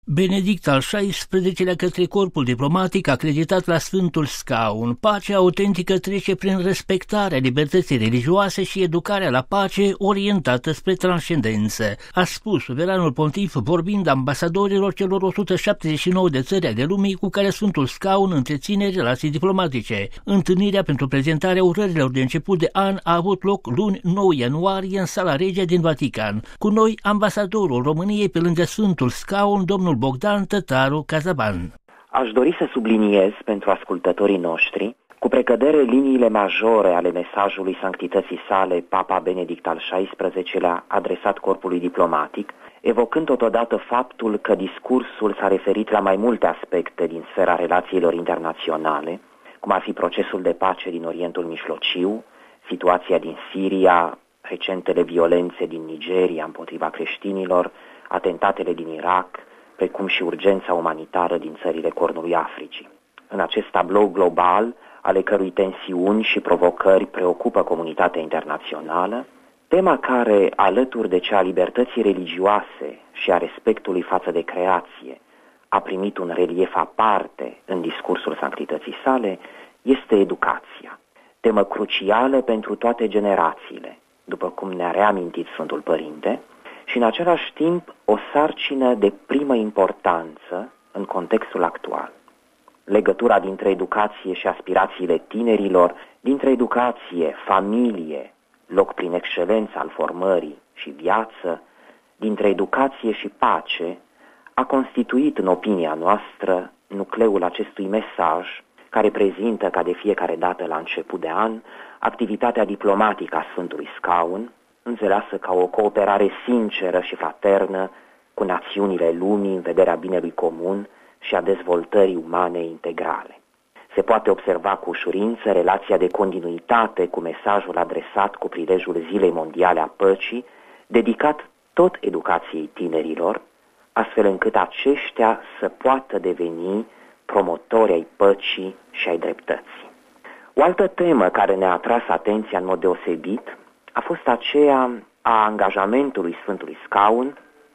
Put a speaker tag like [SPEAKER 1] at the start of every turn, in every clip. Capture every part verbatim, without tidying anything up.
[SPEAKER 1] Benedict al șaisprezecelea către corpul diplomatic acreditat la Sfântul Scaun. Pacea autentică trece prin respectarea libertății religioase și educarea la pace orientată spre transcendență, a spus suveranul pontif vorbind ambasadorilor celor o sută șaptezeci și nouă de țări ale lumii cu care Sfântul Scaun întreține relații diplomatice. Întâlnirea pentru prezentarea urărilor de început de an a avut loc luni nouă ianuarie în Sala Regia din Vatican. Cu noi ambasadorul României pe lângă Sfântul Scaun, domnul Bogdan Tătaru Cazaban.
[SPEAKER 2] Aș dori să subliniez pentru ascultătorii noștri cu precădere liniile majore ale mesajului sanctității sale Papa Benedict al șaisprezecelea adresat corpului diplomatic, evocând totodată faptul că discursul s-a referit la mai multe aspecte din sfera relațiilor internaționale, cum ar fi procesul de pace din Orientul Mijlociu, situația din Siria, recentele violențe din Nigeria împotriva creștinilor, atentatele din Irak, precum și urgența umanitară din țările Cornului Africii. În acest tablou global, ale cărui tensiuni și provocări preocupă comunitatea internațională, tema care, alături de cea a libertății religioase și a respectului față de creație, a primit un relief aparte în discursul sanctității sale, este educația, temă crucială pentru toate generațiile, după cum ne-a reamintit Sfântul Părinte, și în același timp o sarcină de primă importanță în contextul actual. Legătura dintre educație și aspirațiile tinerilor, dintre educație, familie, loc prin excelență al formării și viață, dintre educație și pace, a constituit în opinia noastră nucleul acestui mesaj care prezintă ca de fiecare dată la început de an activitatea diplomatică a Sfântului Scaun, înțeleasă ca o cooperare sinceră și fraternă cu națiunile lumii în vederea binelui comun și a dezvoltării umane integrale. Se poate observa cu ușurință relația de continuitate cu mesajul adresat cu prilejul Zilei Mondiale a Păcii, dedicat tot educației tinerilor, astfel încât aceștia să poată deveni promotori ai păcii și ai dreptății. O altă temă care ne-a atras atenția în mod deosebit a fost aceea a angajamentului Sfântului Scaun,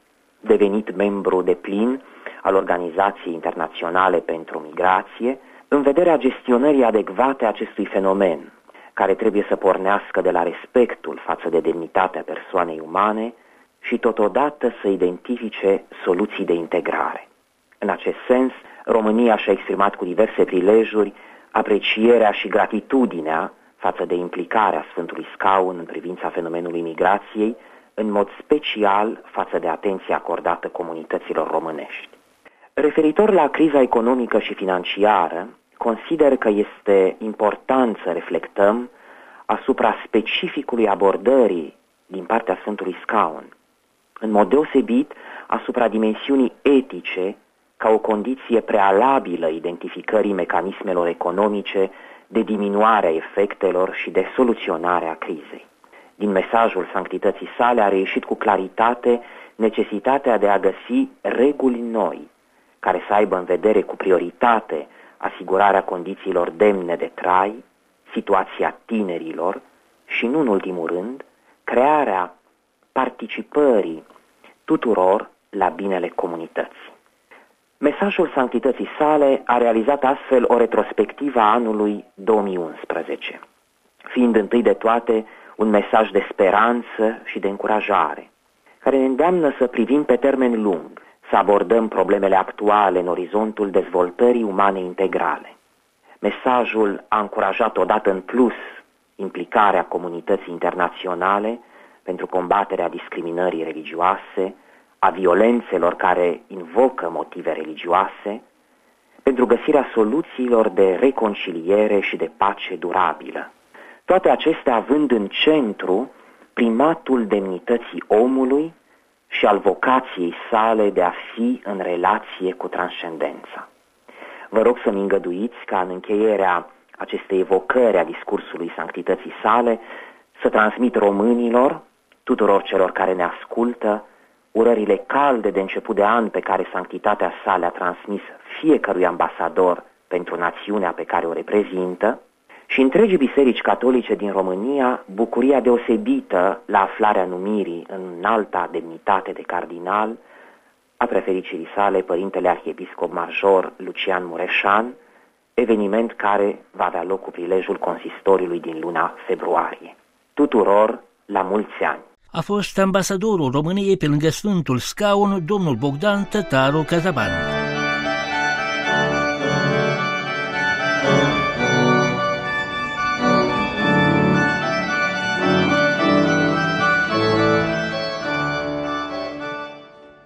[SPEAKER 2] devenit membru deplin al Organizației Internaționale pentru Migrație, în vederea gestionării adecvate a acestui fenomen, care trebuie să pornească de la respectul față de demnitatea persoanei umane și totodată să identifice soluții de integrare. În acest sens, România și-a exprimat cu diverse prilejuri aprecierea și gratitudinea față de implicarea Sfântului Scaun în privința fenomenului migrației, în mod special față de atenția acordată comunităților românești. Referitor la criza economică și financiară, consider că este important să reflectăm asupra specificului abordării din partea Sfântului Scaun, în mod deosebit asupra dimensiunii etice ca o condiție prealabilă identificării mecanismelor economice de diminuare a efectelor și de soluționare a crizei. Din mesajul sanctității sale a reieșit cu claritate necesitatea de a găsi reguli noi, care să aibă în vedere cu prioritate asigurarea condițiilor demne de trai, situația tinerilor și, nu în ultimul rând, crearea participării tuturor la binele comunității. Mesajul sanctității sale a realizat astfel o retrospectivă a anului două mii unsprezece, fiind întâi de toate un mesaj de speranță și de încurajare, care ne îndeamnă să privim pe termen lung, să abordăm problemele actuale în orizontul dezvoltării umane integrale. Mesajul a încurajat odată în plus implicarea comunității internaționale pentru combaterea discriminării religioase, a violențelor care invocă motive religioase, pentru găsirea soluțiilor de reconciliere și de pace durabilă. Toate acestea având în centru primatul demnității omului și al vocației sale de a fi în relație cu transcendența. Vă rog să-mi îngăduiți ca în încheierea acestei evocări a discursului sanctității sale să transmit românilor, tuturor celor care ne ascultă, urările calde de început de an pe care sanctitatea sa le-a transmis fiecărui ambasador pentru națiunea pe care o reprezintă și întregii biserici catolice din România bucuria deosebită la aflarea numirii în înalta demnitate de cardinal a prefericirii sale Părintele Arhiepiscop Major Lucian Mureșan, eveniment care va avea loc cu prilejul consistoriului din luna februarie. Tuturor la mulți ani!
[SPEAKER 1] A fost ambasadorul României pe lângă Sfântul Scaun, domnul Bogdan Tătaru Cazaban.